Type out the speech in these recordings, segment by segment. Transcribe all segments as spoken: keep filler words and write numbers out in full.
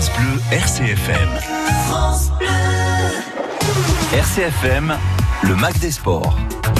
France Bleu, R C F M. France Bleu. R C F M, le Mag des Sports.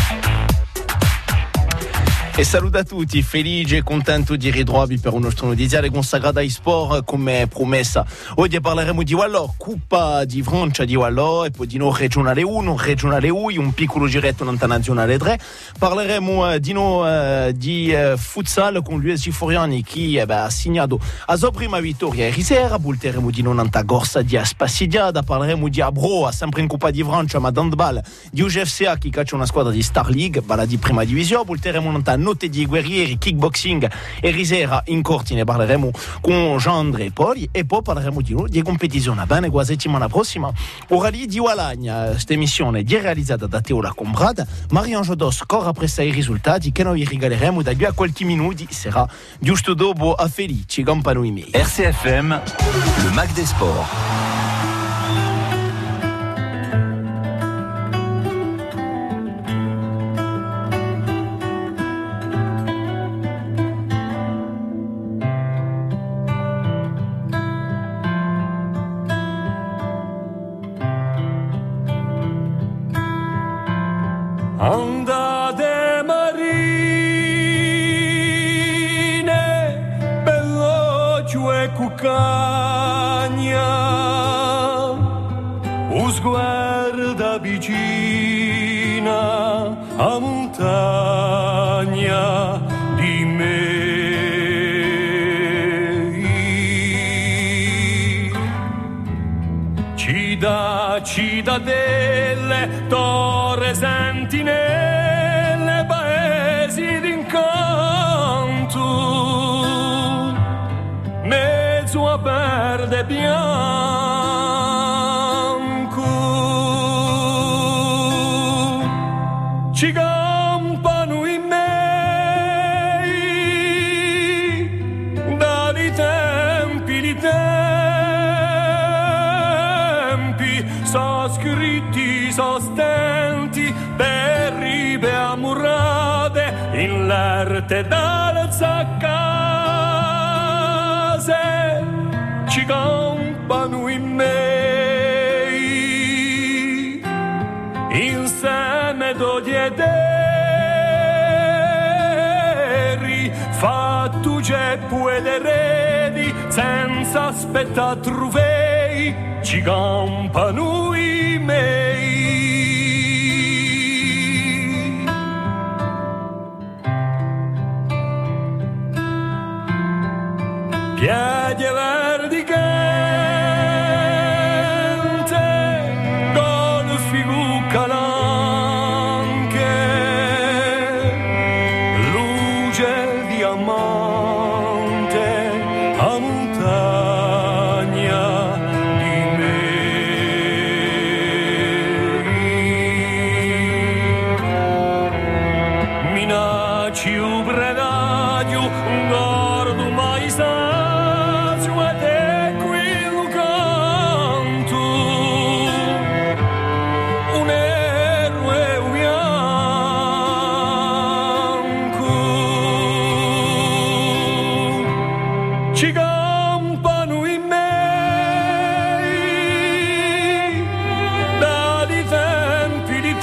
E saluto a tutti, felice e contento di ritrovarvi per un nostro notiziario consacrato ai sport come promessa. Oggi parleremo di Wallò, Coppa di Francia di Wallò e poi di no regionale uno, regionale U, un piccolo giretto nazionale tre. Parleremo di no uh, di uh, futsal con l'U S G Foriani che eh, beh, ha segnato la sua prima vittoria ieri sera. Parleremo di non nanta corsa di Spassidiada, parleremo di Abroa, sempre in Coppa di Francia ma d'handball, di U G F C A che caccia una squadra di Star League, balla di prima divisione. Parleremo nanta notte di guerrieri, kickboxing e risera in corti, ne parleremo con Jean-André Poli e poi parleremo di noi di competizione bene qua settimana prossima. Ora lì di Walagna, questa emissione è realizzata da Teola Combrada, Mariangelo Dos corre appresso i risultati che noi regaleremo da qui a qualche minuti, sarà giusto dopo a Felici Campano Email. R C F M, le Mag des Sports. Andate marine, bellocchio e cuccagna, o sguarda vicina a montagna di me. Ci dà, ci dà delle torre sentinelle, paesi d'incanto, mezzo a verde bianco, ci campano in me, dai tempi di tempi, so scritti, so stenti, per ribe amurrate in l'arte dalle zaccase, ci campano in me, insieme d'odiederi, fattu ceppu ed eredi, senza aspettare truvei, ci campano in me. Piedi verdi cante, con figu calanche, luce diamante, a montagna di me. Minacci un predadio, un gordo mai sa. Ci campano in me, da di tempi di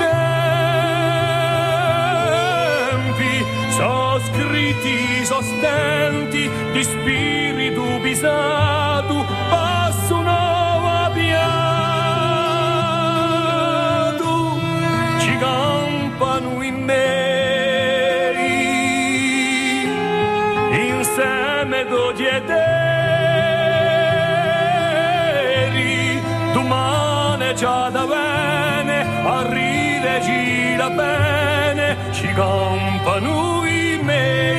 tempi, so scritti, so stenti, di spirito pisato, passo nuova piato, ci campano in me, insieme d'odiederi, domani già da bene, a rideci la bene, ci campano in me,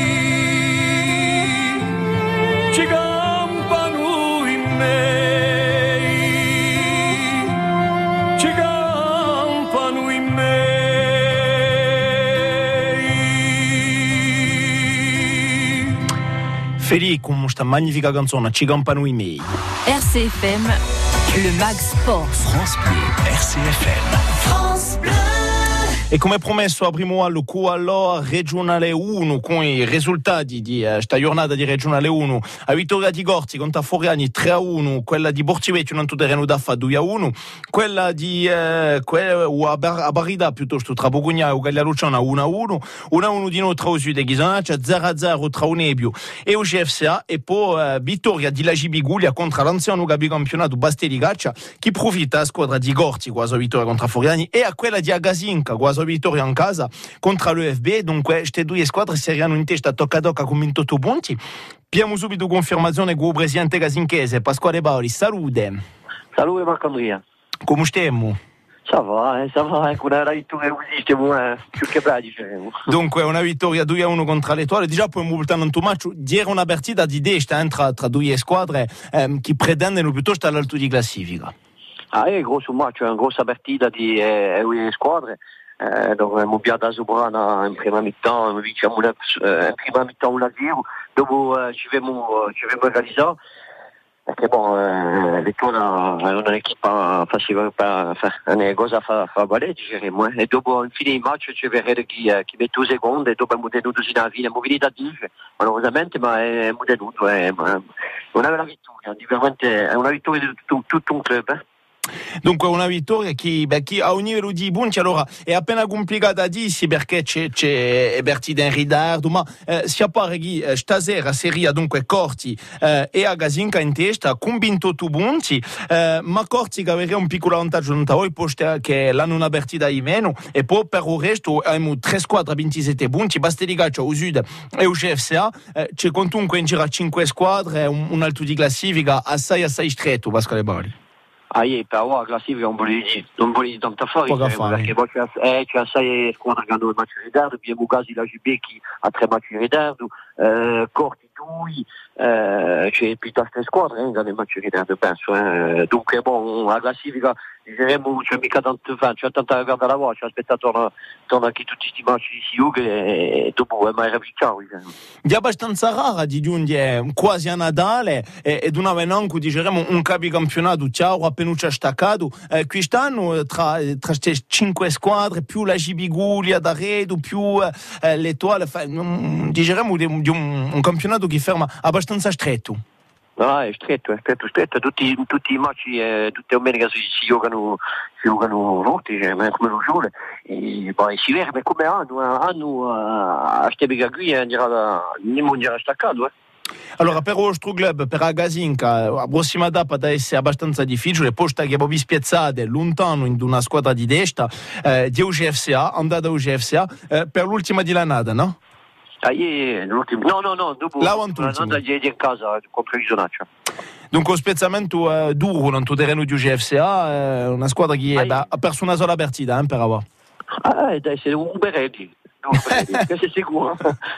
ci campano in me, ci campano in me. Felice con questa magnifica canzone, ci campano i miei. R C F M, le Mag Sport. France Bleu, R C F M. France Bleu. E come promesso apriamo allo Q allo regionale uno con i risultati di questa uh, giornata di regionale uno. A vittoria di Gorzi contro Foriani tre a uno, quella di Borcivecchio non terreno d'affa due a uno, quella di uh, quella, a, Bar- a Barida piuttosto tra Bogugna e Gallia Luciana uno a uno, uno a uno di noi tra Osud e Ghisonaccia, zero a zero tra Unebio e o G F C A e poi uh, vittoria di Lagi Biguglia contro l'anziano Gabi campionato Bastelli Gaccia che profita a squadra di Gorzi quasi vittoria contro Foriani e a quella di Agasinca quasi vittoria in casa contro l'U F B. Dunque queste due squadre saranno in testa tocca a tocca con ventotto punti. Abbiamo subito confermazione con il presidente gasinchese Pasquale Bauli. Salute. Salute Marco Andrea. Come stiamo? Ça va, eh, ça va, con una vittoria così stiamo eh, più che bravi, diciamo. Dunque una vittoria due a uno contro l'Etoile. Già poi voltando in tuo match, diere una partita di destra tra, tra due squadre ehm, che pretendono piuttosto all'alto di classifica. Ah, è un grosso match, una grossa partita di eh, due squadre. Eh, dove abbiamo piato a Sobrana in prima mi-temps, diciamo una, eh, in prima mi-temps uno a zero, dopo eh, ci abbiamo ci abbiamo realizzato perché bon, eh, l'Etoile è un'equipe facile per una cosa fa, fa valere, diciamo, eh. E dopo in fine il match ci vedremo chi, eh, chi mette due secondi e dopo abbiamo tenuto fino alla fine, abbiamo venuto a dire malauradamente, ma abbiamo tenuto, eh, ma una bella vittoria, veramente è una vittoria di tutto, tutto un club, eh. Dunque una vittoria che, beh, che a un livello di punti allora è appena complicata a dirsi perché c'è, c'è partita in ritardo, ma eh, si appare che eh, stasera seria dunque Corti eh, e a Gasinca in testa con ventotto punti, eh, ma Corti che aveva un piccolo vantaggio non voi posto che l'hanno una partita di meno e poi per il resto abbiamo tre squadre a ventisette punti, Bastelli Gaccia, Osud e U G F C A, eh, c'è comunque in giro a cinque squadre, un, un alto di classifica assai assai stretto, Pasquale Bauli. Ah, io però la classifica non vuole dire, non vuole dire tanto fuori, perché poi c'è, eh, c'è sei squadre che hanno il match in ritardo, abbiamo quasi la G B che ha tre match in ritardo, eh, Corti due, eh, c'è piuttosto squadre che hanno il match in ritardo, penso. Eh. Dunque, bon, la classifica, diremo, c'è mica tanto, c'è tanta guarda la voce, aspettate torna, torna che tutti questi match di Siuga e dopo è mai rapicciato. È abbastanza rara di giungere quasi a Natale e, ed una venanco diremo un capicampionato ciao appena c'è staccato eh, quest'anno tra queste cinque squadre più la Gibiguglia d'Arredo più eh, l'Etoile fa, um, diremo di, di un, un campionato che ferma abbastanza stretto. No, è stretto, è stretto, stretto. Tutti, tutti i match, eh, tutte le domenica si, si giocano, si giocano rotti, eh, come lo giuro. E poi si vede come hanno, hanno a Stebiga qui, eh, non dirà staccato, eh. Allora, per il nostro club, per la Gasinca, la prossima tappa deve essere abbastanza difficile, posto che abbiamo spiazzate lontano in una squadra di destra, eh, di U G F C A, andata a U G F C A, eh, per l'ultima di Lanada, no? Ah, yeah, l'ultimo. No, no, no, dopo la Lanada è in casa contro il Ghisonaccia. Dunque, un spezzamento eh, duro nel terreno di U G F C A, eh, una squadra che ah, yeah. ha perso una sola partita, eh, per ora. Ah, deve essere un Beredi. No, questo è sicuro.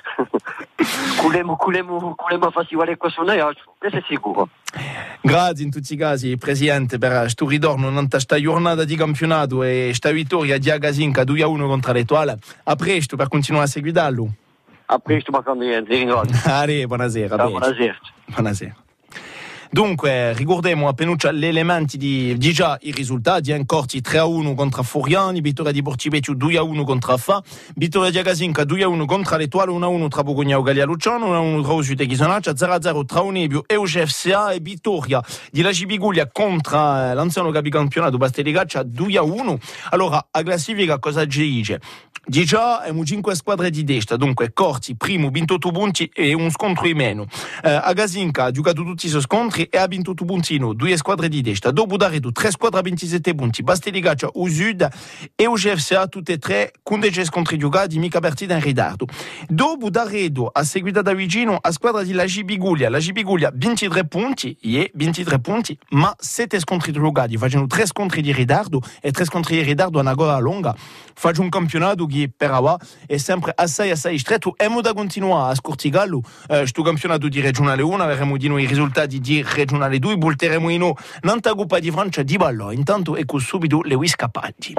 Culemo, culemo, culemo facile questo noi, questo è sicuro. Grazie in tutti i casi, Presidente, per questo ritorno in questa giornata di campionato e questa vittoria di Agasinca due a uno contro l'Etoile. A presto per continuare a seguirlo. A presto, Marco Andrea, ti ringrazio. Allora, buonasera. Ciao, buonasera. Buonasera. Dunque, ricordiamo appena gli elementi di, di già i risultati, in Corti tre a uno contro Foriani, vittoria di Borcivecchio due a uno contro Fa, vittoria di Agasinca due a uno contro l'Etoile, uno a uno tra Bogogna e Gallia Luciano, uno a uno tra Osud e Ghisonaccia, zero a zero tra Unebio e U G F C A e vittoria di Lagi Biguglia contro eh, l'anziano capicampionato Bastelli Gaccia due a uno. Allora, a classifica cosa ci dice? Di già abbiamo cinque squadre di destra, dunque Corti, primo, ventotto punti e un scontro in meno. Eh, Agasinca ha giocato tutti i suoi scontri e ha ventotto punti, due squadre di destra. Dopo D'Arredo, tre squadre a ventisette punti, Bastelli Gaccia, Osud e U G F C A, tutte e tre con dei scontri giocati, mica partita in ritardo. Dopo D'Arredo, a seguita da vicino, a squadra di Lagi Biguglia, Lagi Biguglia ventitré punti, yeah, ventitré punti, ma sette scontri giocati, facendo tre scontri di ritardo e tre scontri di ritardo a una gara lunga. Faccio un campionato che per ora è sempre assai assai stretto e da continuare a scortigarlo. Questo eh, campionato di regionale uno avremo di noi i risultati di regionale due, volteremo in noi nanta Coppa di Francia di ballo. Intanto ecco subito le Wiscapaggi.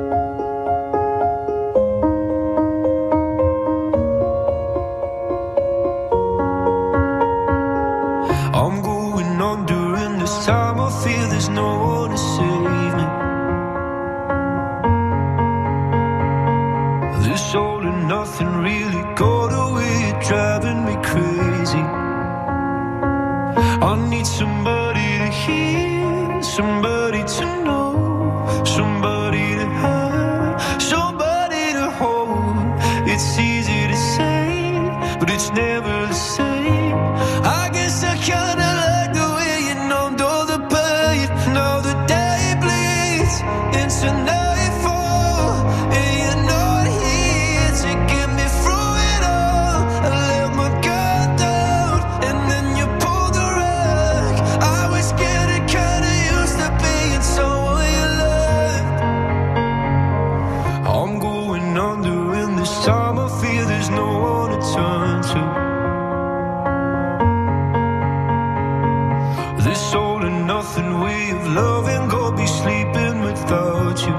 I'm going on during this time, I feel there's no one to save me. nothing really got away. You're driving me crazy. I need somebody to hear, somebody to know, somebody to have, somebody to hold. It's easy to say, but it's never the same. I guess I kinda like the way you numbed all the pain. Now the day bleeds into nightfall, and you're not here to get me through it all. I let my guard down, and then you pulled the rug. I was getting kinda used to being someone you loved. I'm going under, and this time I feel there's no one to turn to. This all and nothing way of loving, go be sleeping without you.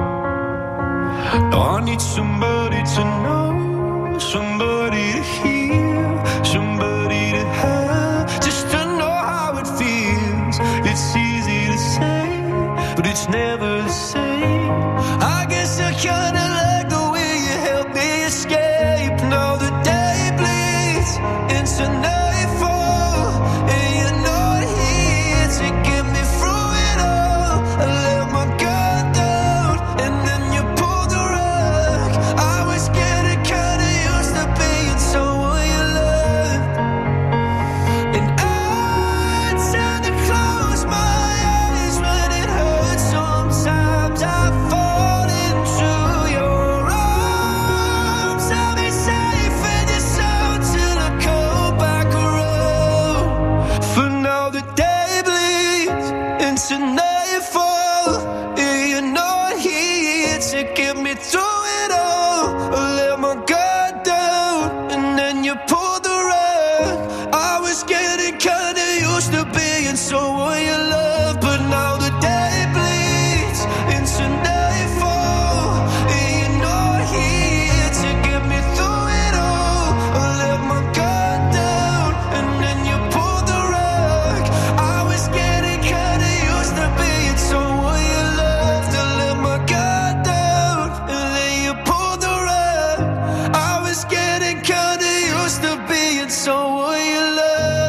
Now I need somebody to know, somebody to hear, somebody to have, just to know how it feels. It's easy to say, but it's never the same. I guess I kinda like the way you help me escape. Now the day bleeds into nightfall, and you're not here to get me through it all. I let my guard down, and then you pulled the rug. I was getting kinda used to being someone you loved. And I tend to close my eyes when it hurts. Sometimes I fall into your arms. I'll be safe in your soul till I come back around. For now the day bleeds into nightfall, and you're not here to get me through it all. I let my guard down, and then you pulled the rug. I was getting kinda used to being someone you love, but now the day bleeds into nightfall, and you're not here to get me through it all. I let my guard down, and then you pulled the rug. I was getting kinda used to being someone you loved. I let my guard down, and then you pulled the rug. I was getting kinda used to being someone you loved.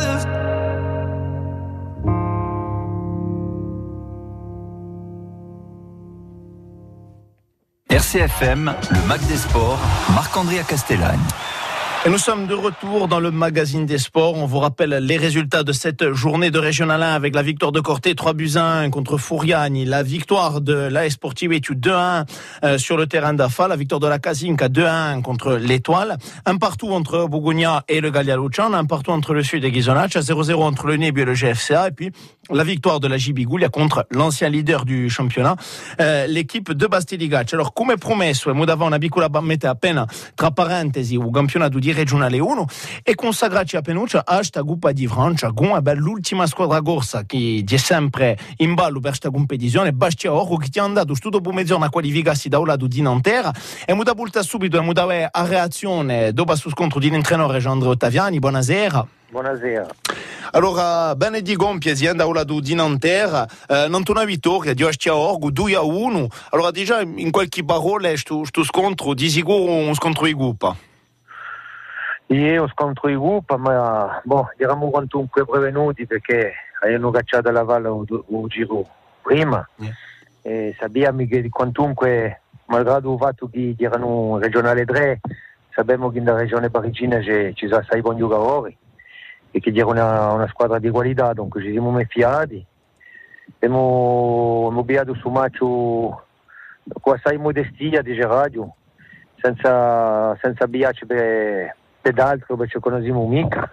R C F M, le Mac des Sports, Marc-André Castellagne. Et nous sommes de retour dans le magazine des sports. On vous rappelle les résultats de cette journée de Régional un avec la victoire de Corté trois buts à un contre Furiani, la victoire de l'A S Sportive Etu deux à un euh, sur le terrain d'Afa, la victoire de la Casinca deux à un contre l'Étoile, un partout entre Bougogna et le Gallia Luciano, un partout entre le Sud et Ghisonaccia, zéro zéro entre le Nebbio et le G F C A, et puis la victoire de la J B Guglia contre l'ancien leader du championnat, euh, l'équipe de Bastiligaccia. Alors, come promesso, e davamo una piccola mette appena tra parentesi un campionato di Regionale uno e consacrarci a Penuccia a sta Coppa di Francia con l'ultima squadra corsa che è sempre in ballo per questa competizione, Bastia Orco, che ti ha dato tutto pomeriggio a qualificarsi da un lato di Nanterra, e mu da volta subito e mu da a reazione dopo sto scontro di l'entrenatore Andrea Ottaviani. Buonasera. Buonasera. Allora, bene di compie, si è da un lato di Nanterra, eh, non una vittoria di Bastia Orco due a uno. Allora, già in qualche parola questo scontro di sicuro un scontro di Coppa. Io scontro i gruppi, ma boh, eravamo quantunque prevenuti perché avevano cacciato la valle un giro prima, yeah. E sappiamo che quantunque, malgrado il fatto che erano regionale tre, sappiamo che nella regione parigina ci sono assai buoni giocatori e che era una, una squadra di qualità, dunque ci siamo fiati. Abbiamo avviato su match con assai modestia di radio, senza, senza biacci per ed altro perché conosciamo mica,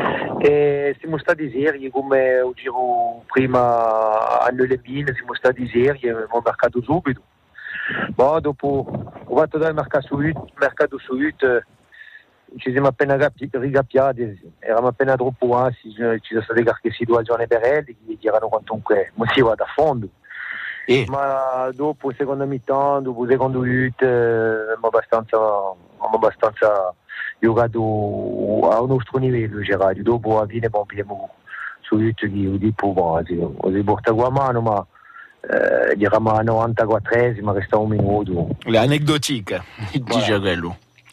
e siamo stati seri come il giro prima a Nolebine, siamo stati seri e abbiamo marcato subito. Boh, dopo ho fatto dal mercato mercato subito, ci siamo appena rigappiati, eravamo appena troppo ansi, ci sono stati carchessi due giorni per elli che erano quantunque motivo da fondo. E? Ma dopo seconda mità, dopo secondo hit, abbiamo abbastanza abbiamo abbastanza giocato a un nostro livello, Gerardo. Dopo alla fine abbiamo subito di, di provati, ho portato a mano, ma eh, eravamo a novantaquattresima, restava un minuto. Le anecdotiche, dice quello.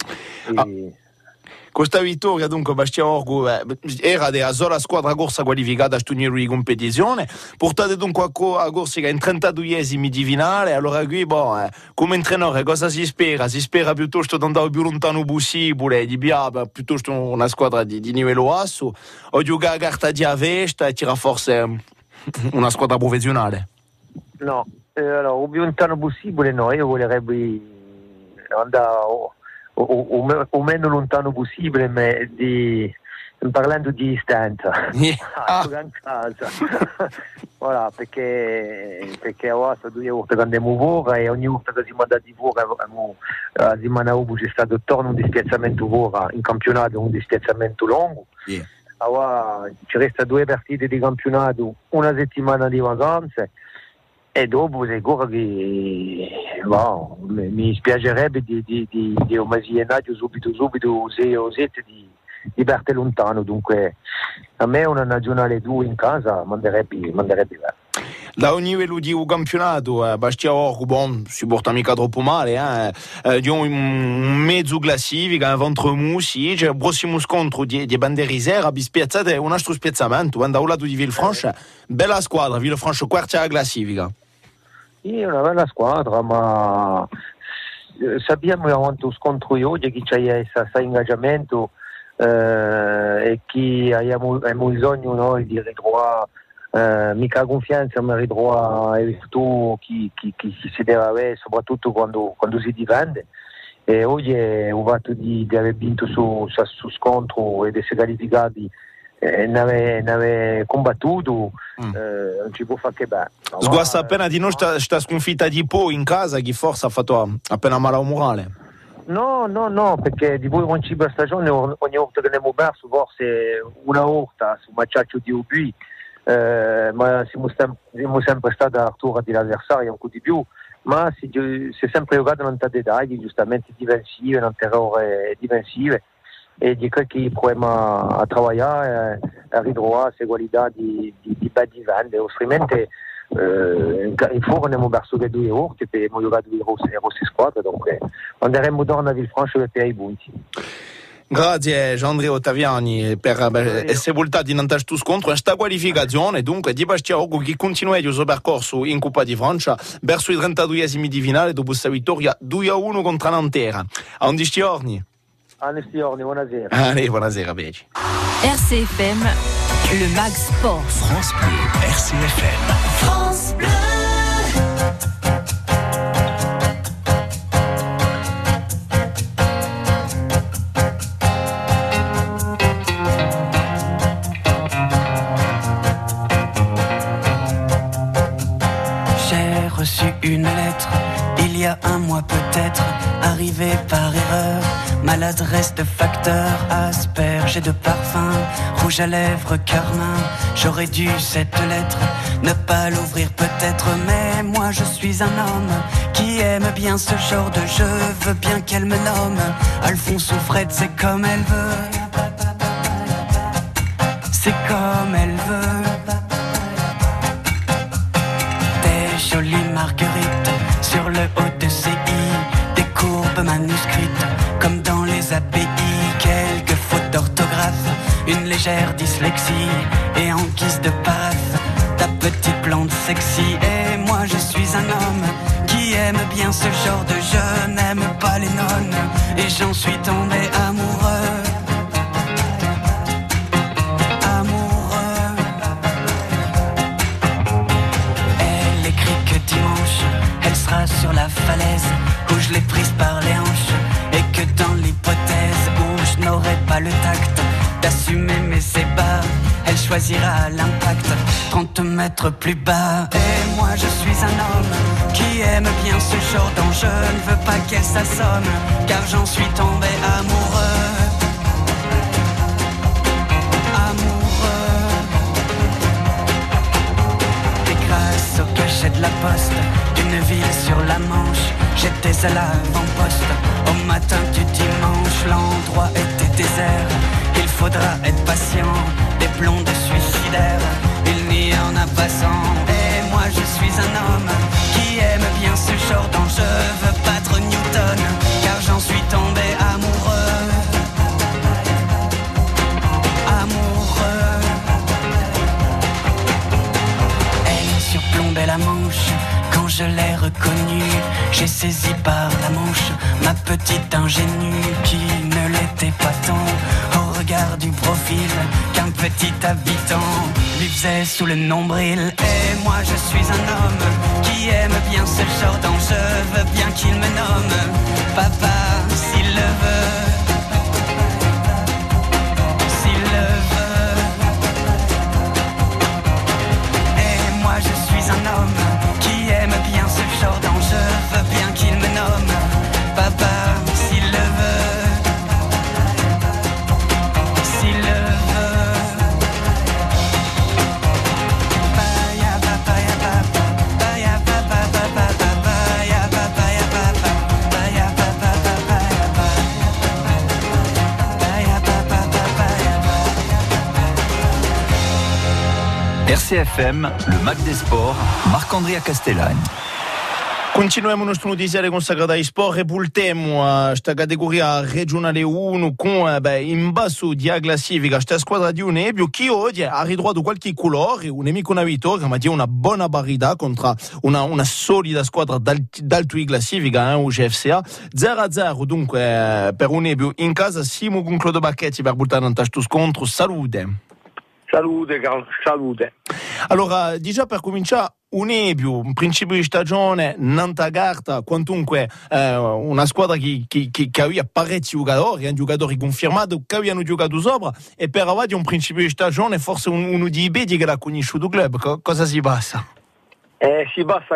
Ah. Questa vittoria dunque Bastia Orgu eh, era della sola squadra corsa qualificata a questo di competizione, portate dunque a, co- a Corsica in trentaduesimi di finale. Allora qui boh, eh, come allenatore cosa si spera? Si spera piuttosto di andare più lontano possibile, di Biaba, piuttosto una squadra di, di livello basso, o giocare a carta di Avesta e tirare forse una squadra professionale? No, eh, allora, il più lontano possibile no, io vorrei andare o, o, o, o meno lontano possibile, ma di, parlando di distanza, Yeah. ah. in casa. Voilà, perché, perché ora sono due volte che andiamo fuori e ogni volta che siamo andati fuori la settimana dopo c'è stato torno un dispiazzamento fuori in campionato, un dispiazzamento lungo. Yeah. Allora ci resta due partite di campionato, una settimana di vacanze e dopo è ancora che wow, mi, mi spiacerebbe di, di, di, di omaggiare subito subito sei o sette di, di parte lontano, dunque a me una nazionale due in casa manderebbe, manderebbe bene. Da ogni livello di un campionato, eh, Bastia Orgu bon, si porta mica troppo male, eh. Eh, di un, un mezzo classifica, un ventre mussi, c'è il prossimo scontro di, di Banderisera, vi spiazzate un altro spiazzamento, da un lato di Villefranche, bella squadra, Villefranche quarta alla classifica. Sì, è una bella squadra, ma sappiamo davanti allo scontro di oggi che c'è questo ingaggiamento eh, e che abbiamo, abbiamo bisogno noi di ritrovare eh, mica confianza, ma ritrovare il futuro che, che, che si deve avere, soprattutto quando, quando si difende. E oggi è un fatto di, di aver vinto su, su, su scontro e di essere qualificati. Eh, ne aveva combattuto, mm. eh, non ci può fare che bene. No, sguasta ma, appena di noi sta, sta sconfitta di Po in casa che forse ha fatto appena male al morale. No, no, no, perché di voi non ci per stagione ogni volta che ne abbiamo perso forse una volta su Macciaccio di Ubi, eh, ma siamo, sem- siamo sempre stati a altura dell'avversario un po' di più, ma si, si è sempre giocato in tanti dettagli, giustamente difensive, in terrore difensive. E di che il problema a lavorare è a ritrovare queste qualità di, di, di bel difendere, altrimenti eh, in fuori abbiamo perso le due volte e abbiamo giocato le rosse, le rosse squadre, dunque andremo torno a Villefranche per i punti. Grazie Gianandrea Ottaviani per essere voltati in questo scontro, in questa qualificazione dunque di Bastia Orgu che continua il suo percorso in Coppa di Francia verso i trentaduesimi di finale dopo questa vittoria due a uno contro Nanterre. A undici giorni. Anestiorni, buonasera. Allez, buonasera, Beci. R C F M, le Mag Sport. France Bleu, R C F M. France Bleu. J'ai reçu une lettre il y a un mois peut-être, arrivée par erreur. Maladresse de facteur, asperge et de parfum, rouge à lèvres, carmin. J'aurais dû cette lettre ne pas l'ouvrir peut-être, mais moi je suis un homme qui aime bien ce genre de jeu. Veux bien qu'elle me nomme Alphonse ou Fred, c'est comme elle veut. C'est comme elle veut. Des jolies marguerites sur le haut de ses i, des courbes manuscrites comme dans les A P I, quelques fautes d'orthographe, une légère dyslexie, et en guise de paraphe, ta petite plante sexy. Et moi je suis un homme qui aime bien ce genre de jeu, n'aime pas les nonnes, et j'en suis tombé amoureux. Amoureux. Elle écrit que dimanche, elle sera sur la falaise où je l'ai prise par les hanches, et que dans l'hypothèse où je n'aurai pas le tact d'assumer mes ébats, elle choisira l'impact trente mètres plus bas. Et moi je suis un homme qui aime bien ce genre d'enjeu, ne veux pas qu'elle s'assomme, car j'en suis tombé amoureux. Amoureux. Et grâce au cachet de la poste d'une ville sur la Manche, j'étais à l'avant-poste. Au matin du dimanche, l'endroit était désert. Il faudra être patient, des blondes suicidaires, il n'y en a pas cent. Et moi je suis un homme qui aime bien ce genre d'enjeu, veux battre Newton, car j'en suis tombé amoureux. tombait la Manche. Quand je l'ai reconnu, j'ai saisi par la manche ma petite ingénue qui ne l'était pas tant au regard du profil qu'un petit habitant lui faisait sous le nombril. Et moi je suis un homme qui aime bien ce genre d'enjeu, veux bien qu'il me nomme papa s'il le veut. Un homme qui aime bien ce genre d'enjeu, veux bien qu'il me nomme papa s'il le veut, s'il le veut. Paya papa ya papa, paya papa papa papa ya papa ya papa, paya papa papa ya papa, paya papa papa ya papa. R C F M, le Mac des Sports, Marc-Andrea Castellani. Continuiamo il nostro notiziario con Sagrada Sport e voltiamo a questa categoria regionale uno con beh, in basso di classifica questa squadra di Unebio che oggi ha ritrovato qualche colore, un nemico una vittoria ma di una buona parità contro una, una solida squadra d'alto di classifica, eh, U G F C A zero a zero dunque eh, per Unebio in casa. Simo con Claudio Bacchetti per buttare in questo scontro. Salute. Salute, salute. Allora, già per cominciare, Unebio, in principio di stagione, Nanta Garta, quantunque eh, una squadra che, che, che, che aveva parecchi giocatori, giocatori confermati che avevano giocato sopra, e per avanti un principio di stagione forse un, uno di Ibedi che l'ha conosciuto il club. Co- cosa si passa? Eh, si basta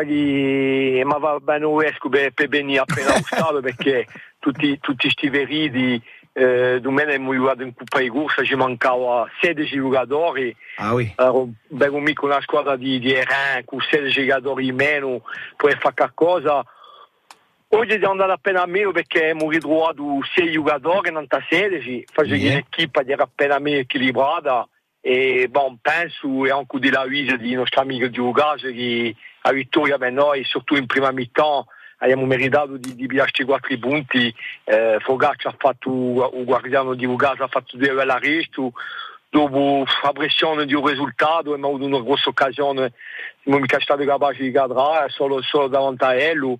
che ma va bene Uesco per venire appena uscito perché tutti tutti sti veridi eh, domenica abbiamo giocato in Coppa di Corsa, ci mancava sedici giocatori. Ah oui. Ero ben mica una squadra di, di Erin con sedici giocatori in meno per fare qualcosa. Oggi siamo andati appena a meno perché abbiamo ritrovato sei giocatori, non sedici, faceva yeah. Un'equipa era appena meno equilibrata. E bon, penso e anche della vita di nostro amico Giugace che a vittoria per noi, soprattutto in prima metà, abbiamo meritato di, di pigliarci quattro punti. eh, Fogaccia ha fatto, il guardiano di Giugace ha fatto due belle arresto, dopo la pressione di un risultato abbiamo avuto una grossa occasione, siamo mica stati capaci di cadere solo, solo davanti a lui.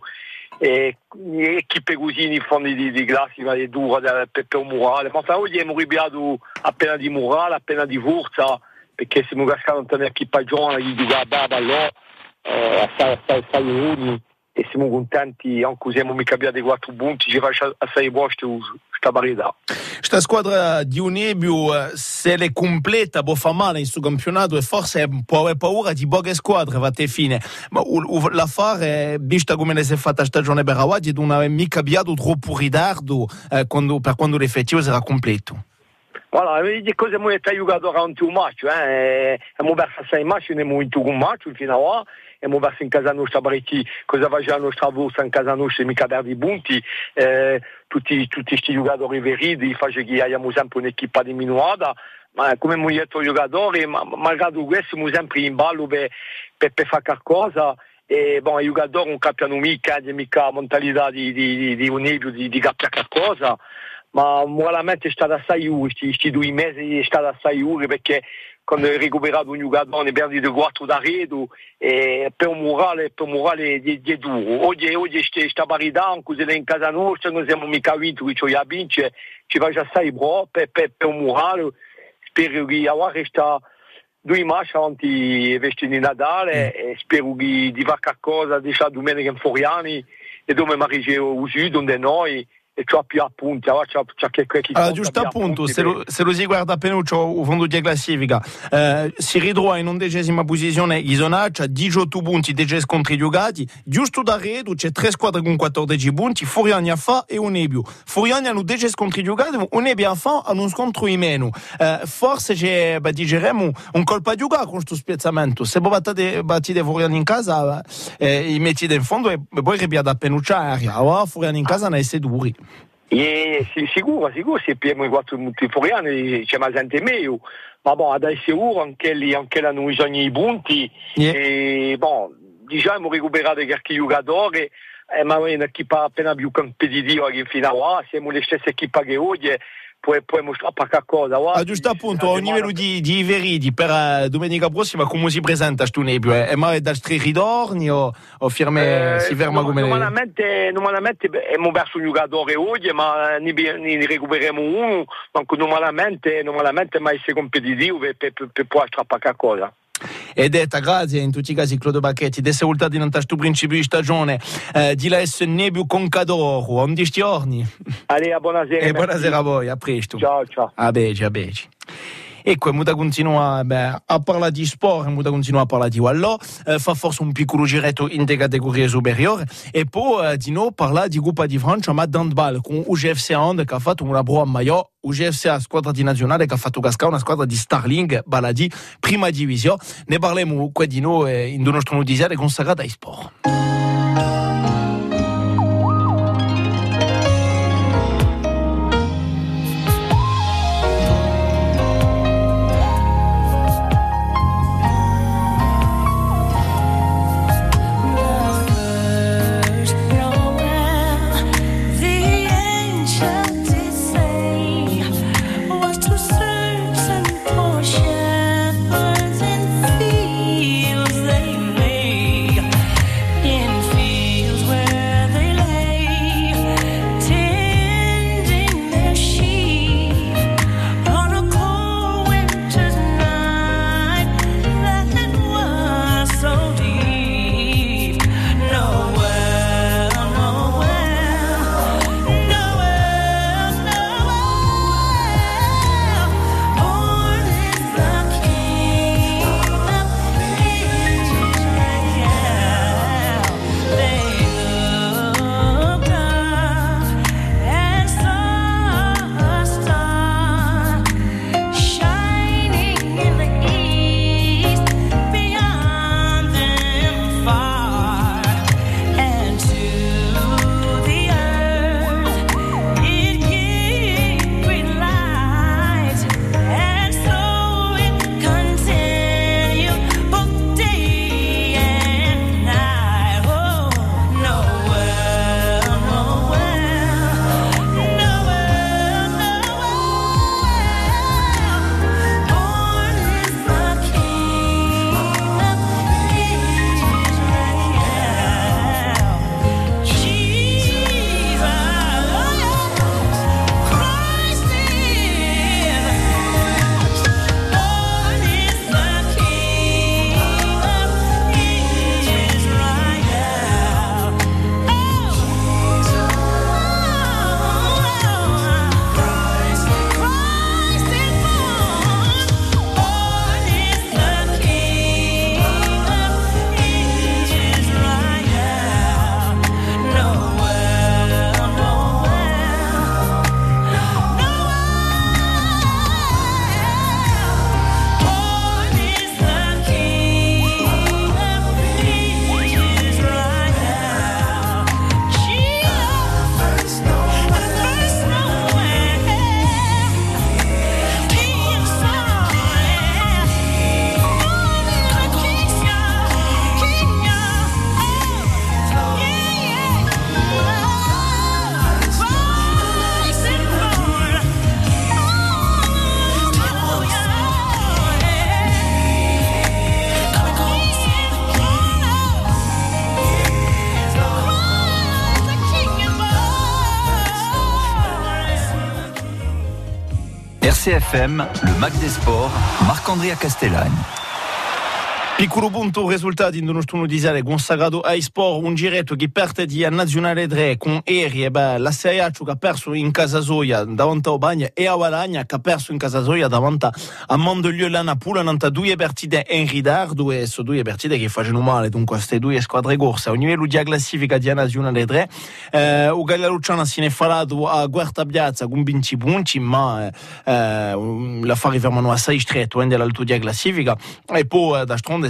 E equipe così in fondi di, di classica è dura per, per un morale, ma enfin, oggi abbiamo ripiato appena di morale, appena di forza, perché siamo cascati in un'equipa giovane che gioca a pallone, eh, assai, assai, assai uniti, e siamo contenti, anche se abbiamo mica abbiamo quattro punti, ci faccia assai posti questa parità. Questa squadra di Unebio, se le completa, può fare male in suo campionato e forse può avere paura di poche squadre fatte fine. Ma l'affare, vista come le si è fatta stagione per Aguaggi, non aveva mica abbiato troppo ritardo eh, quando, per quando l'effettivo sarà completo. Voilà, di cosa abbiamo detto giocatori anche un match, eh? Abbiamo perso sei match, ne abbiamo vinto un match fino a ora, abbiamo perso in casa nostra parecchi, cosa faceva la nostra borsa in casa nostra, mica perdi punti, eh, tutti questi giocatori veridi, faccio che abbiamo sempre un'equipa diminuita, ma come abbiamo detto i giocatori, ma, malgrado questo siamo sempre in ballo per, per, per fare qualcosa. E bon, i giocatori non capiano mica, hanno mica la mentalità di, di, di, di Unebio di, di capire qualcosa. Ma moralmente è stata assai ore, questi due mesi è stata assai ore perché quando hai recuperato un giocatore ne perdi quattro da redo e per un morale, per un morale di, di duro. Oggi, oggi questa parità, anche se è in casa nostra, non siamo mica vinti, che ci vince, ci fa assai bravo per, per, per un morale. Spero che ora resta due match avanti i vesti di Natale mm. e spero che di fare qualcosa, di fare domenica in Foriani e dove mi arrivo uscito, donde noi. E c'ho più appunti, allora c'ho, c'ho che, che allora, giusto appunto, se lo, se lo si guarda appena c'ho un fondo di classifica, eh, si ritrova in undicesima posizione Isonaccia, diciotto punti, dieci scontri giocati, giusto da Redu c'è tre squadre con quattordici punti, Furiani a fa e Unebio. Furiani hanno dieci scontri giocati, Unebio a fa hanno un scontro in meno. Eh, forse c'è, beh, digeremo, un colpo a giocare con questo spiazzamento. Se voi battete, battete Furiani in casa, eh, i mettete in fondo e poi ripiate appena aria. Allora Furiani in casa ne è duri. E, sì, sicuro, sicuro se abbiamo i quattro punti Foriani c'è ma gente meglio, ma bon, adesso è sicuro anche lì, anche là hanno bisogno di punti yeah. E bon, diciamo recuperare qualche giocatore, eh, ma è un'equipa appena più competitiva che fino a ora, siamo le stesse equipa che oggi, puoi, puoi mostrare qualche cosa. Ah, giusto appunto, a livello di, di Veridi, per uh, domenica prossima come si presenta sto Nebbio? È mai da tre ritorni o, o firme, eh, si ferma no, come... Normalmente, normalmente abbiamo perso un giocatore oggi, ma ne, ne recuperiamo uno, donc normalmente, normalmente mai essere competitivo per, per, per, per poi strappare qualche cosa. Ed è grazie in tutti i casi Claudio Bacchetti dei risultati in questo principio di stagione eh, di la S Nebbio Concadoro on di giorni. Allora, buonasera. E buonasera a voi, a presto. Ciao, ciao. A beci, a beci. Ecco, muta continua beh, a parlare di sport, muta continua a parlare di Wallò, eh, fa forse un piccolo giretto in de categorie superiori e poi eh, di nuovo parlare di Coppa di Francia ma d'handball con U G F C Hand che ha fatto una brua Maiò, U G F C squadra di nazionale che ha fatto cascare una squadra di Starling, Baladi, prima divisione. Ne parliamo qua di nuovo eh, in un nostro notiziario consacrato ai sport. R C F M, le Mac des Sports, Marc-Andrea Castellani. Piccolo punto risultati in uno studio di consacrato ai sport, un giretto che parte di Nazionale tre con Eri e beh, la Serie A che ha perso in Casasoia davanti a Bagna e a Valagna che ha perso in Casasoia davanti a Mondolieu e Napoli hanno due partite in ritardo e sono due partite che fanno male dunque queste due squadre corse a un livello di classifica di Nazionale tre eh, o Gallia Luciana si ne è falato a quarta piazza con venti punti ma eh, l'affare fermano a sei stretto nell'alto di classifica e poi da stronde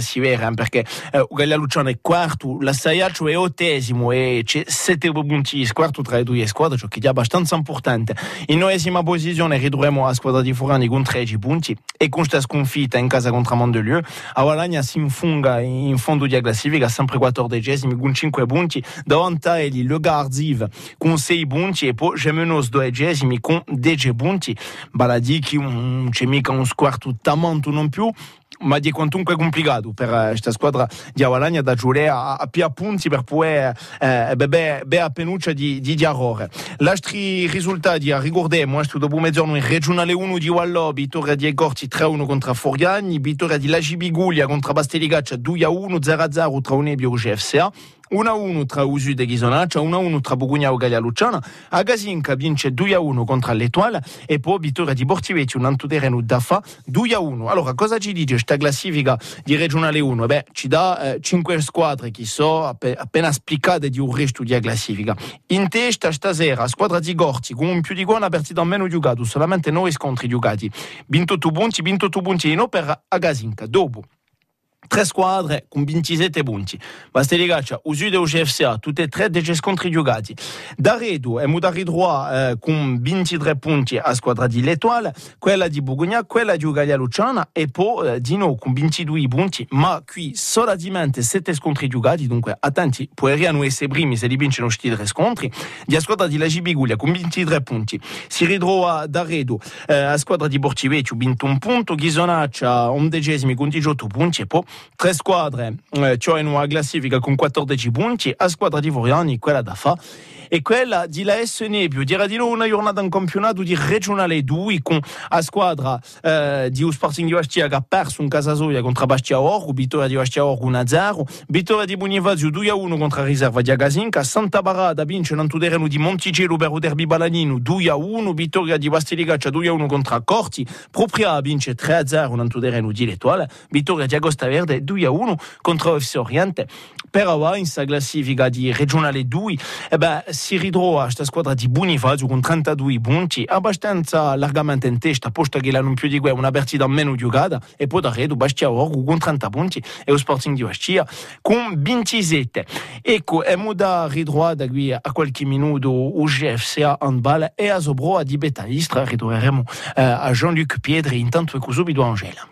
si vera, eh, perché eh, Gallia Luciano è quarto, la Saiaccio è ottesimo e c'è sette punti quarto tra le due squadre, ciò che è abbastanza importante. In noesima posizione ridurremo la squadra di Furani con tredici punti e con questa sconfitta in casa contro Mandelieu a Valagna si infunga in fondo di classifica sempre quattordicesimi con cinque punti, davanti a egli Le Garziv con sei punti e poi Gemenos dodicesimi con dieci punti. Baladi che non c'è mica un squarto tamanto non più, ma di quantunque complicato per questa uh, squadra di Avalagna da giocare a, a più punti per poter uh, bere be, a penuccia di, di diarore. L'altri risultati ricordiamo questo dopo mezzogiorno in regionale uno di Wallò, vittoria di Egorti tre a uno contro Foriani, vittoria di Lagi Biguglia contro Basteligaccia due a uno, zero a zero tra Unebio e G F C A, uno a uno tra Usu e Ghisonaccia, uno a uno tra Bugugna e Gallia Luciana, a Gazinca vince due a uno contro l'Etoile e poi vittoria di Bortivecchio, un antoterreno d'Affa due a uno. Allora, cosa ci dice questa classifica di regionale uno? Beh, ci dà eh, cinque squadre che sono app- appena spiccate di un resto di classifica. In testa stasera, squadra di Gorti con un più di una partita meno giocata, solamente nove scontri giocati, ventotto punti, ventotto punti di no per a Gazinca. Dopo tre squadre con ventisette punti. Basteligaccia, Usude e G F C A, tutte e tre dei scontri giocati. D'Aredo e Mudaridroa eh, con ventitré punti a squadra di l'Etoile, quella di Bugugna, quella di Gallia Luciana e poi eh, di no con ventidue punti, ma qui solamente sette scontri giocati, dunque attenti, potrebbero essere primi se li vincono questi tre scontri. Di a squadra di Lagi Biguglia con ventitré punti. Si ridroa d'Aredo eh, a squadra di Bortivecchio ventuno punti, Ghisonaccia undicesimi con diciotto punti e poi tre squadre, eh, cioè in una classifica con quattordici punti, a squadra di Foriani, quella da fa, e quella di la S Nebio, dirà di no una giornata in campionato di regionale due con a squadra eh, di Sporting di Bastia che ha perso in casa soia contro Bastia Orgu, vittoria di Bastia Orgu uno a zero, vittoria di Bonivazio due a uno contro Riserva di Agazinca, Santa Barada vince l'antoterreno di Monticello per Derby Balanino due a uno, vittoria di Basteligaccia due a uno contro Corti, Propria vince tre a zero l'antoterreno di l'Etoile, vittoria di Agosta Verde due a uno contro F C Oriente. Per ora in questa classifica di regionale due eh beh, si ridroa questa squadra di Bonifazio con trentadue punti, abbastanza largamente in testa, posto che l'hanno più di quella una partita meno giocata, e poi da Redo Bastia Orgu con trenta punti e lo Sporting di Bastia con ventisette. Ecco, è moda ridroa da qui a qualche minuto o G F C A handball e a Zobroa di Bettalistra ridroeremo eh, a Jean-Luc Piedri, intanto ecco subito Angela.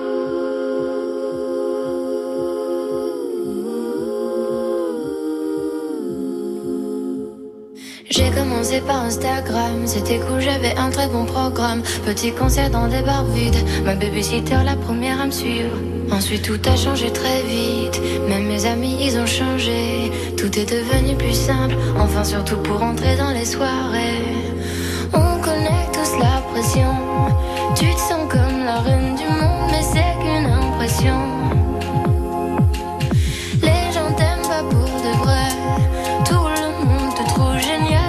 J'ai commencé par Instagram, c'était cool, j'avais un très bon programme. Petit concert dans des bars vides, ma babysitter la première à me suivre. Ensuite tout a changé très vite, même mes amis ils ont changé. Tout est devenu plus simple, enfin surtout pour entrer dans les soirées. On connaît tous la pression, tu te sens comme la reine du monde, mais c'est qu'une impression. Les gens t'aiment pas pour de vrai, tout le monde te trouve génial.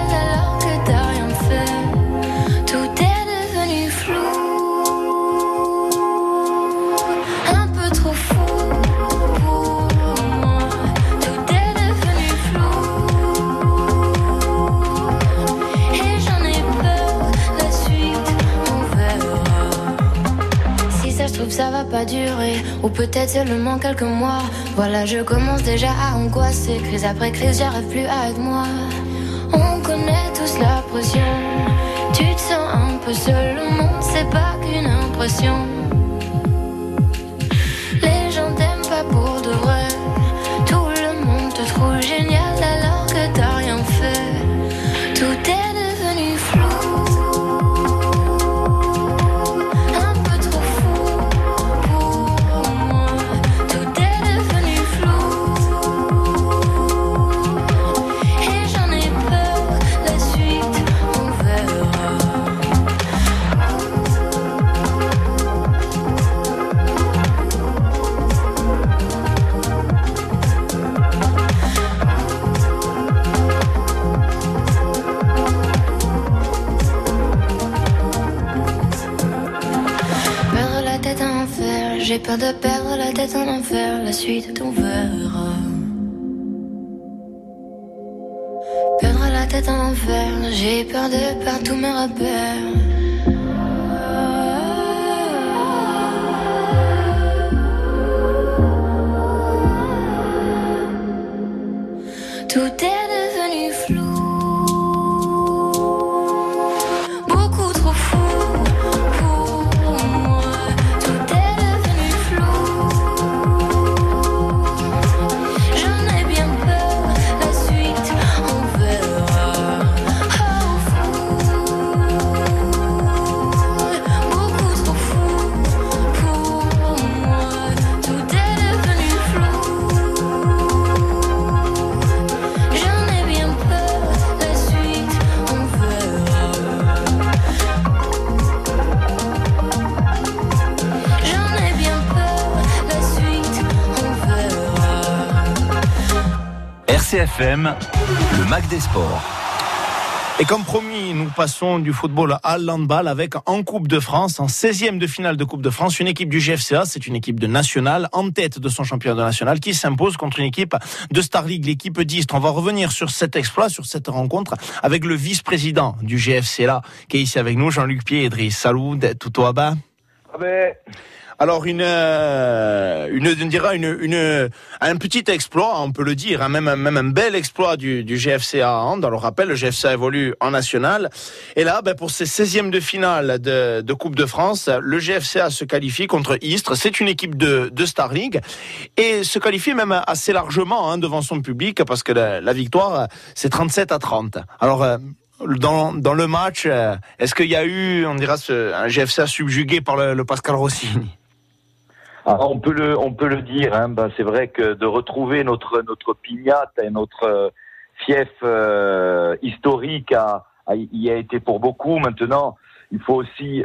Ça va pas durer, ou peut-être seulement quelques mois. Voilà, je commence déjà à angoisser. Crise après crise, j'arrive plus à être moi. On connaît tous la pression, tu te sens un peu seul, le monde c'est pas qu'une impression. Les gens t'aiment pas pour de vrai, tout le monde te trouve génial alors que t'as rien fait. Tout est devenu flou. J'ai peur de perdre la tête en enfer, la suite on verra. Perdre la tête en enfer, j'ai peur de perdre tous mes repères. C F M, le Mac des Sports. Et comme promis, nous passons du football à l'handball avec en Coupe de France, en seizième de finale de Coupe de France, une équipe du G F C A, c'est une équipe de nationale, en tête de son championnat national, qui s'impose contre une équipe de Star League, l'équipe d'Istres. On va revenir sur cet exploit, sur cette rencontre, avec le vice-président du G F C A, qui est ici avec nous, Jean-Luc Piedri. Salut, tout au bas. Ah ben... Alors une, euh, une, on dira une, une, un petit exploit, on peut le dire, hein, même, même un bel exploit du, du G F C A Hand. Alors rappel, le G F C A évolue en national. Et là, ben, pour ces seizièmes de finale de, de Coupe de France, le G F C A se qualifie contre Istres. C'est une équipe de, de Star League et se qualifie même assez largement hein, devant son public parce que la, la victoire, c'est trente-sept à trente. Alors euh, Dans, dans le match, est-ce qu'il y a eu, on dira, ce, un G F C A subjugué par le, le Pascal Rossini? Ah, on peut le, on peut le dire. Hein. Ben, c'est vrai que de retrouver notre notre pignate et notre euh, fief euh, historique a, a, y a été pour beaucoup. Maintenant, il faut aussi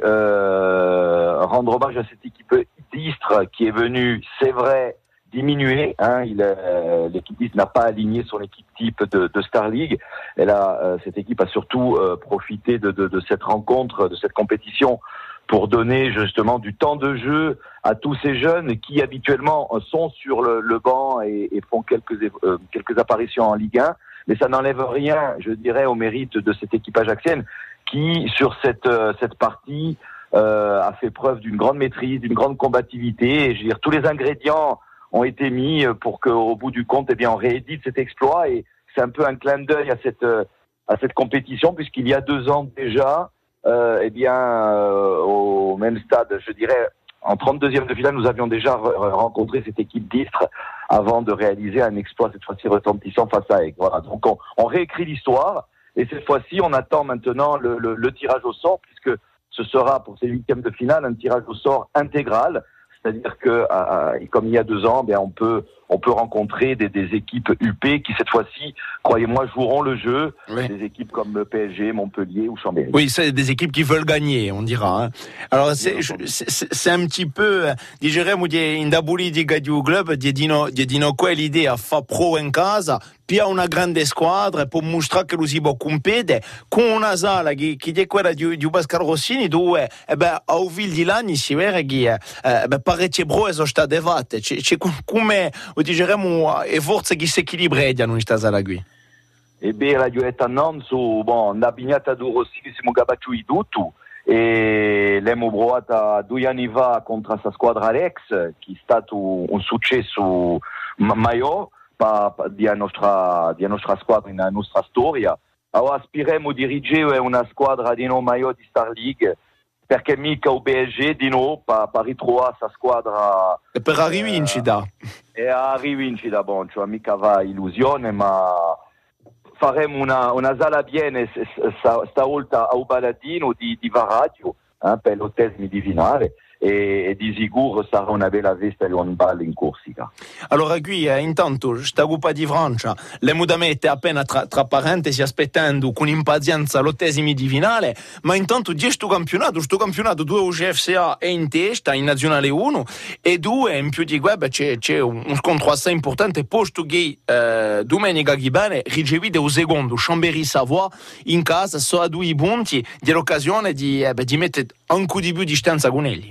euh, rendre hommage à cette équipe d'Istres qui est venue, c'est vrai, diminuer. Hein. Il, euh, l'équipe d'Istres n'a pas aligné son équipe type de, de Star League. Elle a, euh, cette équipe a surtout euh, profité de, de, de cette rencontre, de cette compétition, pour donner justement du temps de jeu à tous ces jeunes qui habituellement sont sur le, le banc et, et font quelques, euh, quelques apparitions en Ligue un. Mais ça n'enlève rien, je dirais, au mérite de cette équipe ajaxienne qui, sur cette, euh, cette partie, euh, a fait preuve d'une grande maîtrise, d'une grande combativité. Et je veux dire, tous les ingrédients ont été mis pour qu'au bout du compte, eh bien, on réédite cet exploit. Et c'est un peu un clin d'œil à cette, à cette compétition, puisqu'il y a deux ans déjà, Euh, eh bien, euh, au même stade, je dirais, en trente-deuxième de finale, nous avions déjà re- rencontré cette équipe d'Istres avant de réaliser un exploit, cette fois-ci retentissant face à Aigues. Voilà. Donc, on, on réécrit l'histoire et cette fois-ci, on attend maintenant le, le, le tirage au sort puisque ce sera pour ces huitièmes de finale un tirage au sort intégral. C'est-à-dire que, euh, comme il y a deux ans, bien, on peut, on peut rencontrer des, des équipes U P qui, cette fois-ci, croyez-moi, joueront le jeu. Oui. Des équipes comme le P S G, Montpellier ou Chambéry. Oui, c'est des équipes qui veulent gagner, on dira. Hein. Alors, c'est, c'est, c'est un petit peu, digeremo di indabuli di Gadio Club, di dino, di dino quell'idea fa pro in casa, pia una grande squadra, può mostrare che lo si può competere, con una sala che, che è quella di, di Pascal Rossini, dove, eh beh, a Uvil di Lani si vede che, eh, beh, parecchie broe sono state fatte. C'è, c'è come, digeremo, e forse che si equilibrano in questa sala qui. E beh, la Dioletta Nanzo, bon, una pignata di Rossini siamo gabacciui tutto, e l'abbiamo provata due anni fa contro la squadra Alex, che è stato un successo maggiore pa, pa, di nostra, di nostra squadra, nella nostra storia. Allora aspiriamo a dirigere una squadra di no maggiore di Star League, perché mica o P S G di no, pa, pa ritrovare la squadra... E per a rivincita. Eh, e a rivincita, bon, cioè mica va illusione, ma... faremo una, una sala bene stavolta a Ubaladino di, di Varadio eh, per l'ottesimi di finale e, e di sicuro sarà una bella vista di handball in Corsica. Allora qui eh, intanto Stagupa di Francia le mudamette appena tra, tra parentesi aspettando con impazienza l'ottesimi di finale, ma intanto di sto campionato questo campionato due U G F C A è in testa in Nazionale uno e due in più di web c'è, c'è un scontro assai importante posto che eh, domenica che bene ricevete un secondo Chambéry Savoie in casa so a due punti dell'occasione di, eh, di mettere un coup di più di distanza con egli.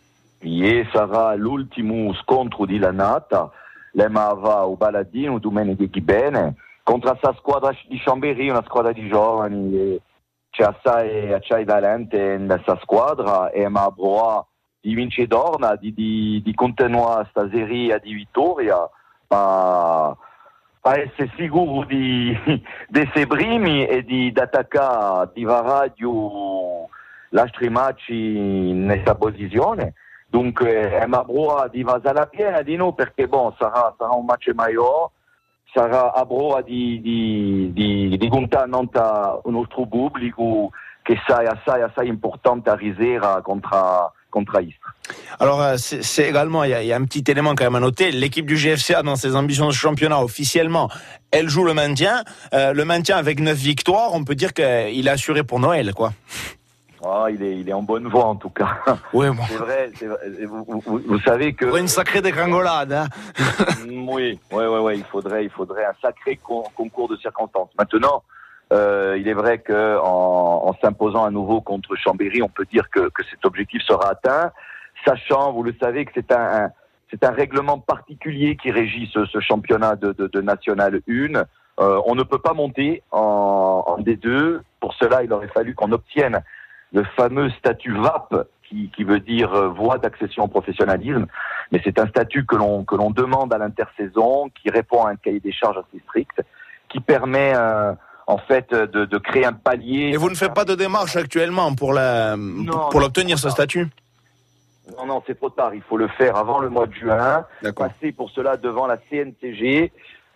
E sarà l'ultimo scontro di l'annata, l'Ema va a Baladino domenica che bene contro la squadra di Chambéry, una squadra di giovani, e c'è assai, assai valente nella squadra e ma broa di vincedorna, di, di, di continuare questa serie di vittoria, ma a essere sicuro di, di essere primi e di attaccare di Varadio l'altri match in questa posizione. Dunque è una broa di Vasala piena di noi perché bon, sarà, sarà un match maggiore, sarà a broa di, di, di, di contare il nostro pubblico che sai assai, assai importante a risera contro, contro Istres. Alors c'est, c'est également, il y, a, il y a un petit élément quand même à noter, l'équipe du G F C A dans ses ambitions de championnat officiellement, elle joue le maintien, euh, le maintien avec neuf victoires, on peut dire qu'il est assuré pour Noël, quoi. Oh, il est, il est en bonne voie en tout cas. Oui, bon. C'est vrai, c'est vrai. Vous, vous, vous savez que. Une sacrée décangolade, hein. Oui, oui, oui, oui. Il faudrait, il faudrait un sacré con, concours de circonstances. Maintenant, euh, il est vrai que en, en s'imposant à nouveau contre Chambéry, on peut dire que, que cet objectif sera atteint, sachant, vous le savez, que c'est un, un c'est un règlement particulier qui régit ce, ce championnat de, de, de National un. Euh, on ne peut pas monter en, en D deux. Pour cela, il aurait fallu qu'on obtienne le fameux statut V A P, qui, qui veut dire euh, voie d'accession au professionnalisme. Mais c'est un statut que l'on que l'on demande à l'intersaison, qui répond à un cahier des charges assez strict, qui permet euh, en fait de, de créer un palier. Et vous ne faites pas de démarche actuellement pour la non, pour l'obtenir ce statut? Non, non, c'est trop tard. Il faut le faire avant le mois de juin. D'accord. Passer pour cela devant la C N C G.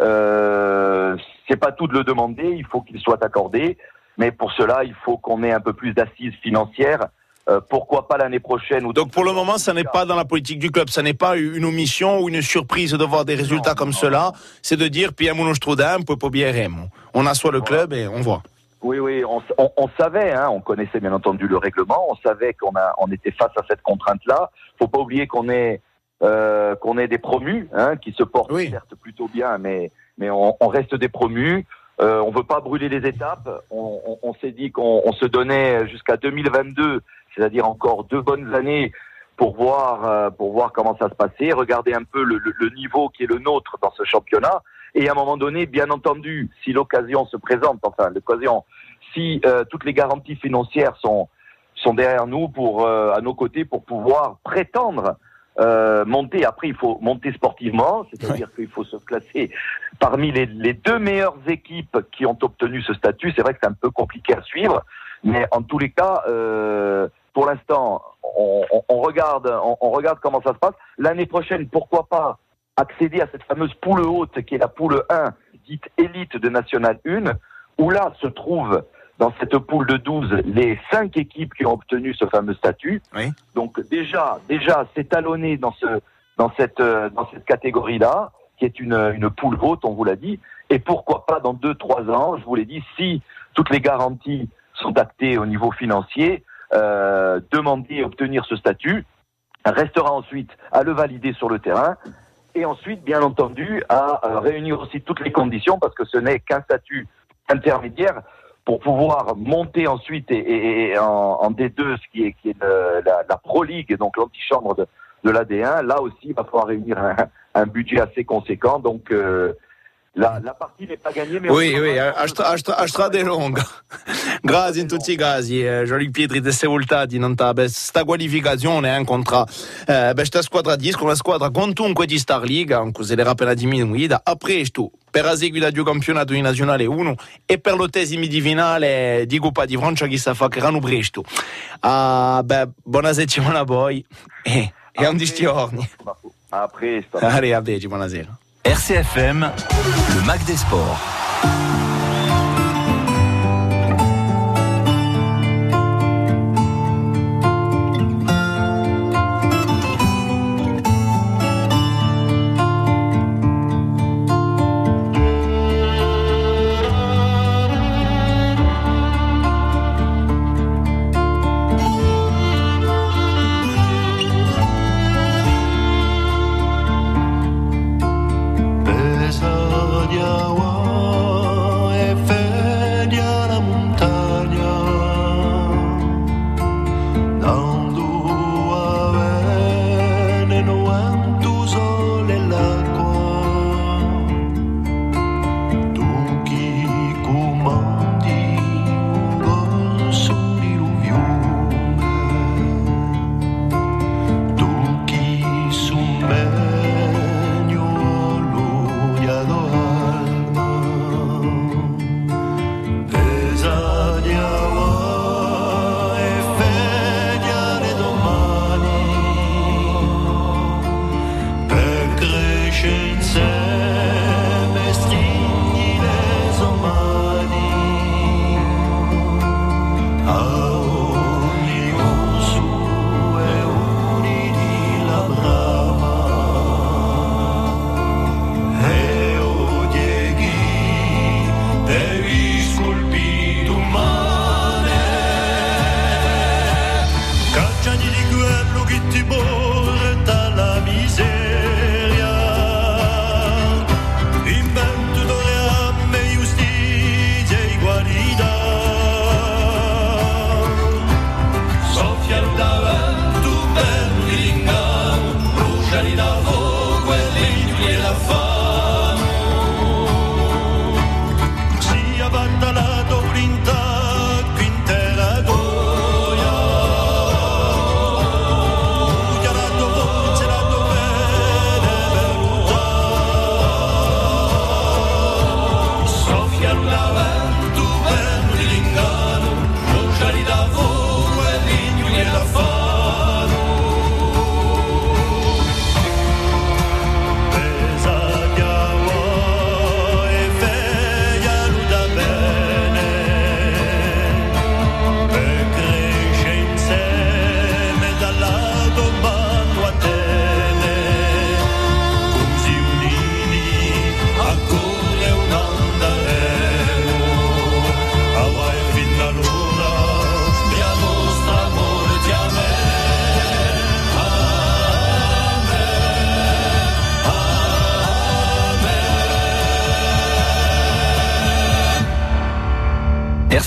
Euh, c'est pas tout de le demander. Il faut qu'il soit accordé. Mais pour cela, il faut qu'on ait un peu plus d'assises financières. Euh, pourquoi pas l'année prochaine ou Donc pour le moment, ça n'est pas dans la politique du club. Ça n'est pas une omission ou une surprise de voir des résultats non, comme non, cela. Non. C'est de dire, piamo strudam, poi pobieremo. On assoit le club et on voit. Oui, oui, on, on, on savait, hein, on connaissait bien entendu le règlement, on savait qu'on a, on était face à cette contrainte-là. Faut pas oublier qu'on est, euh, qu'on est des promus, hein, qui se portent oui. certes plutôt bien, mais, mais on, on reste des promus. Euh, on veut pas brûler les étapes. On, on, on s'est dit qu'on on se donnait jusqu'à deux mille vingt-deux, c'est-à-dire encore deux bonnes années pour voir, euh, pour voir comment ça se passait, regarder un peu le, le, le niveau qui est le nôtre dans ce championnat. Et à un moment donné, bien entendu, si l'occasion se présente, enfin l'occasion, si euh, toutes les garanties financières sont sont derrière nous, pour euh, à nos côtés, pour pouvoir prétendre euh, monter. Après, il faut monter sportivement, c'est-à-dire oui. qu'il faut se classer parmi les, les deux meilleures équipes qui ont obtenu ce statut. C'est vrai que c'est un peu compliqué à suivre, mais en tous les cas, euh, pour l'instant, on, on, on regarde, on, on regarde comment ça se passe. L'année prochaine, pourquoi pas accéder à cette fameuse poule haute qui est la poule un, dite élite de National un, où là se trouvent dans cette poule de douze les cinq équipes qui ont obtenu ce fameux statut. Oui. Donc déjà, déjà s'étalonner dans ce, dans cette, dans cette catégorie-là, qui est une, une poule haute, on vous l'a dit, et pourquoi pas dans deux, trois ans, je vous l'ai dit, si toutes les garanties sont actées au niveau financier, euh, demander et obtenir ce statut, restera ensuite à le valider sur le terrain. Et ensuite, bien entendu, à euh, réunir aussi toutes les conditions, parce que ce n'est qu'un statut intermédiaire, pour pouvoir monter ensuite et, et, et en, en D deux, ce qui est, qui est le, la, la Pro League, donc l'antichambre de, de l'A D un. Là aussi, il va falloir réunir un, un budget assez conséquent. Donc, euh, la, la partie n'est pas gagnée. Mais oui, oui, a strada è lunga. Grazie in tutti i casi, eh, Jean-Luc Pietri di Sevoltati, non sta questa qualificazione eh, contro eh, questa squadra disco, una squadra comunque di Star League, considera appena diminuita. A presto per la seguita del campionato di Nazionale uno e per l'ottesimi di finale di Coppa di Francia che si faccheranno presto. Ah, beh, buona settimana a voi e, e a un giorni. A presto. Arrivederci, buonasera. R C F M, le Mac des Sports.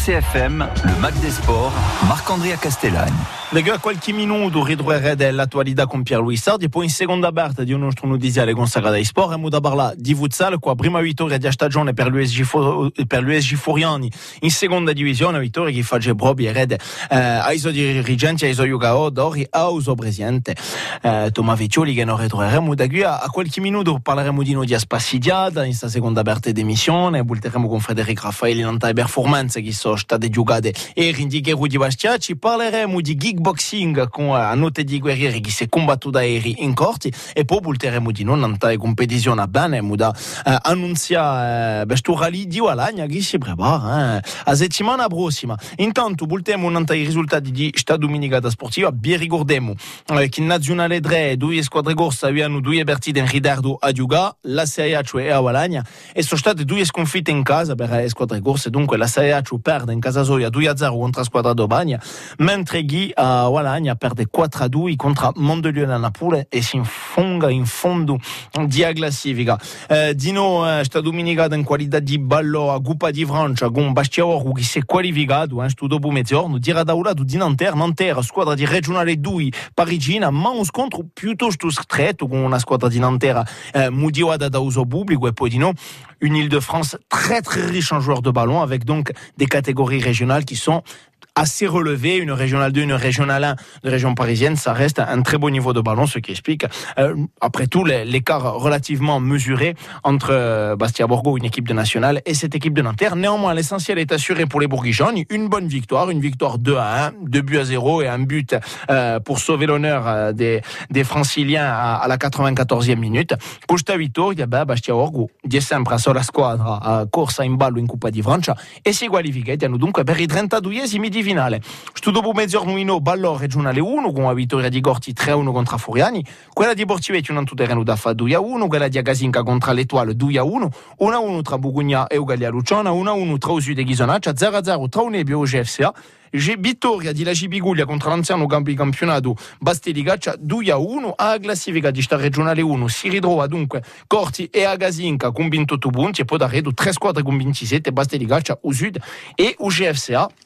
C F M, le Mac des Sports, Marc-Andrea Castellani. Leggo a qualche minuto ridurre dell'attualità con Pierluigi Sardi e poi in seconda parte di un nostro notiziale consacrato ai sport abbiamo da parlare di futsal qua prima vittoria di stagione per l'U S G, For- per l'U S G Foriani in seconda divisione, vittoria che fa proprio erede eh, ai suoi dirigenti, ai suoi giocatori, al suo presidente eh, Tommaso Vecchioli che non ritroveremo da qui a, a qualche minuto parleremo di noi di Spassidiata in questa seconda parte d'emissione, volteremo con Federico Raffaelli in tante performance che sono state giocate e rindicheru di Bastiaci, parleremo di kickboxing con a notte di guerrieri che si è combattuto ieri in corti e poi volteremo di non andare competizione a bene da eh, annunziare eh, besturali di Walagna che si prepara eh, a settimana prossima. Intanto volteremo un i risultati di sta domenicata sportiva. Vi ricordiamo eh, che in nazionale tre due squadre corse avevano due partite in ritardo a giocare, la Serie A cioè a Walagna, e sono state due sconfitte in casa per le squadre corse, dunque la Serie A perde in casa soia due a zero contro la squadra d'Obagna, mentre Ghi a Walagna perde quattro a due contro Mondelione a Napoli e si infonga in fondo di classifica. Eh, di no eh, sta domenicata in qualità di ballo a Coppa di Francia con Bastiaoro che si è qualificato eh, sto dopo mezzogiorno, dirà da un lato di Nanterre, Nanterre squadra di regionale due parigina, ma un scontro piuttosto stretto con una squadra di Nanterre eh, motivata da uso pubblico e poi di no une Île-de-France très très riche en joueurs de ballon avec donc des catégories régionales qui sont assez relevé, une régionale deux, une régionale un de région parisienne, ça reste un très beau niveau de ballon, ce qui explique euh, après tout l'écart relativement mesuré entre euh, Bastia Borgo, une équipe de nationale, et cette équipe de Nanterre. Néanmoins, l'essentiel est assuré pour les Bourguignons, une bonne victoire, une victoire deux à un, deux buts à zéro et un but euh, pour sauver l'honneur euh, des, des Franciliens à, à la quatre-vingt-quatorzième minute. Questa vittoria, beh, Bastia Borgo è sempre a sola squadra a corsa in ballo in Coppa di Francia e si qualificano dunque per i trentaduesimi di finale. Sto dopo mezzogiorno ballo regionale uno con la vittoria di Gorti tre a uno contro Furiani, quella di Borcivecchio non tutto terreno da fa due a uno, quella di Agasinca contro l'Etoile due a uno, uno a uno tra Bugugna e Ugalia Luciana, uno a uno tra Usu e Ghisonaccia, zero a zero tra Unebio e G F C A, vittoria di la Cipiguglia contro l'anziano campionato Bastelicaccia due a uno, a classifica di sta regionale uno si ritrova dunque Corti e Agasinca con ventotto punti e poi da redo tre squadre con ventisette, Bastelicaccia, Usud e U G F C A.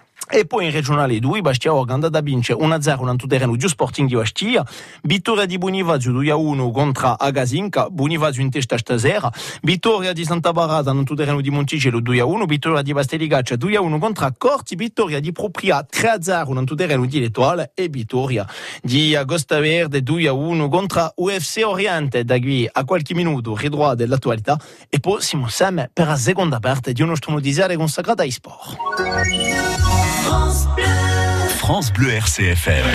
E poi in regionale due Bastia Orga è andata a vincere uno a zero in tutto terreno di Sporting di Bastia, vittoria di Bonivazio due a uno contro Agasinca, Bonivazio in testa stasera, vittoria di Santa Barata in tutto terreno di Monticello due a uno, vittoria di Bastelicaccia due a uno contro Corti, vittoria di Propria tre a zero in tutto terreno di L'Etoile e vittoria di Agosta Verde due a uno contro U F C Oriente. Da qui a qualche minuto ridroit dell'attualità e poi siamo insieme per la seconda parte di uno nostro notiziario consacrato ai sport. France Bleu R C F M.